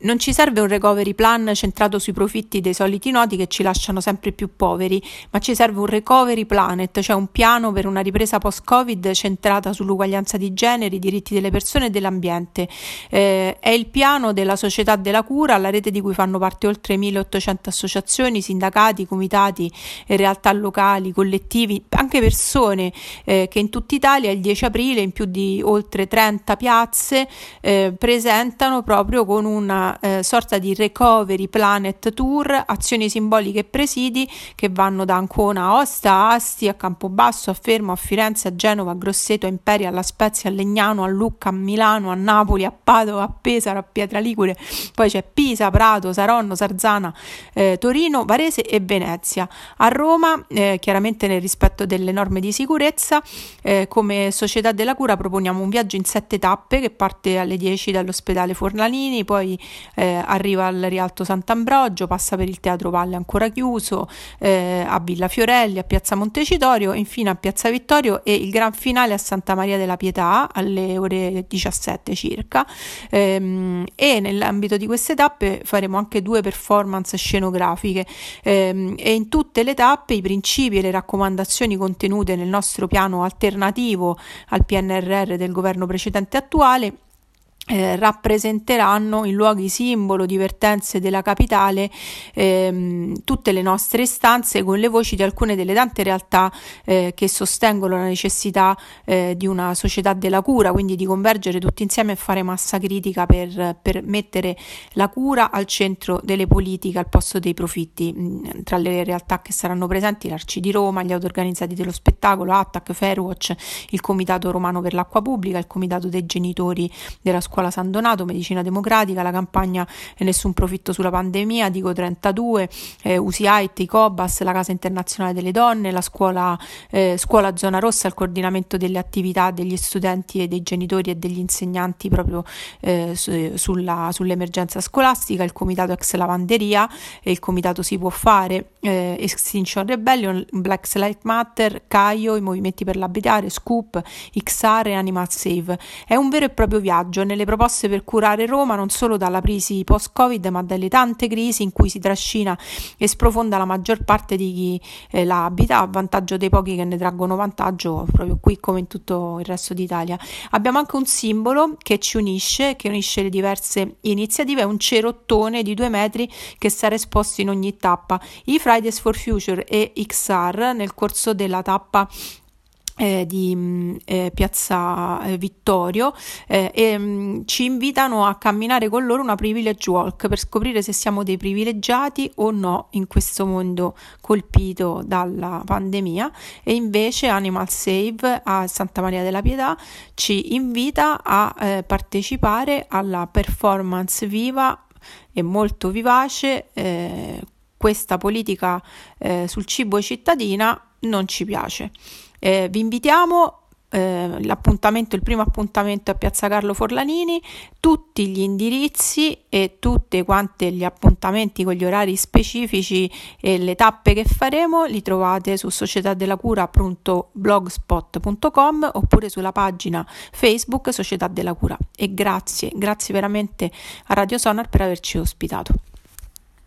Non ci serve un recovery plan centrato sui profitti dei soliti noti che ci lasciano sempre più poveri, ma ci serve un recovery planet, cioè un piano per una ripresa post-Covid centrata sull'uguaglianza di genere, i diritti delle persone e dell'ambiente. È il piano della società della cura, la rete di cui fanno parte oltre 1800 associazioni, sindacati, comitati, realtà locali, collettivi, anche persone che in tutta Italia il 10 aprile in più di oltre 30 piazze presentano proprio con una sorta di recovery planet tour, azioni simboliche e presidi che vanno da Ancona a Aosta, a Asti, a Campobasso, a Fermo, a Firenze, a Genova, a Grosseto, a Imperia, alla Spezia, a Legnano, a Lucca, a Milano, a Napoli, a Padova, a Pesaro, a Pietraligure, poi c'è Pisa, Prato, Saronno, Sarzana, Torino, Varese e Venezia. A Roma, chiaramente nel rispetto delle norme di sicurezza, come Società della Cura proponiamo un viaggio in 7 tappe che parte alle 10 dall'ospedale Forlanini, poi arriva al Rialto Sant'Ambrogio, passa per il Teatro Valle ancora chiuso, a Villa Fiorelli, a Piazza Montecitorio, infine a Piazza Vittorio e il gran finale a Santa Maria della Pietà alle ore 17 circa. E nell'ambito di queste tappe faremo anche 2 performance scenografiche e in tutte le tappe i principi e le raccomandazioni contenute nel nostro piano alternativo al PNRR del governo precedente attuale rappresenteranno in luoghi simbolo di vertenze della capitale tutte le nostre istanze con le voci di alcune delle tante realtà che sostengono la necessità di una società della cura, quindi di convergere tutti insieme e fare massa critica per mettere la cura al centro delle politiche al posto dei profitti. Tra le realtà che saranno presenti l'Arci di Roma, gli autorganizzati dello spettacolo, Attac, Fairwatch, il Comitato Romano per l'Acqua Pubblica, il Comitato dei Genitori della Scuola San Donato, Medicina Democratica, la campagna Nessun profitto sulla pandemia, Dico 32, USIAIT, ICOBAS, la Casa Internazionale delle Donne, la scuola Zona Rossa, il coordinamento delle attività degli studenti e dei genitori e degli insegnanti proprio sull'emergenza scolastica, il Comitato Ex Lavanderia, il Comitato Si Può Fare, Extinction Rebellion, Black Lives Matter, Caio, i movimenti per l'abitare, Scoop, XR e Animal Save. È un vero e proprio viaggio nelle proposte per curare Roma non solo dalla crisi post-Covid ma dalle tante crisi in cui si trascina e sprofonda la maggior parte di chi la abita a vantaggio dei pochi che ne traggono vantaggio proprio qui come in tutto il resto d'Italia. Abbiamo anche un simbolo che unisce le diverse iniziative, è un cerottone di 2 metri che sarà esposto in ogni tappa. I Fridays for Future e XR nel corso della tappa di Piazza Vittorio ci invitano a camminare con loro una privilege walk per scoprire se siamo dei privilegiati o no in questo mondo colpito dalla pandemia. E invece Animal Save a Santa Maria della Pietà ci invita a partecipare alla performance viva e molto vivace Questa politica sul cibo cittadina non ci piace. Vi invitiamo, il primo appuntamento a Piazza Carlo Forlanini, tutti gli indirizzi e tutte quante gli appuntamenti con gli orari specifici e le tappe che faremo li trovate su societadelacura.blogspot.com oppure sulla pagina Facebook Società della Cura. E grazie veramente a Radio Sonar per averci ospitato.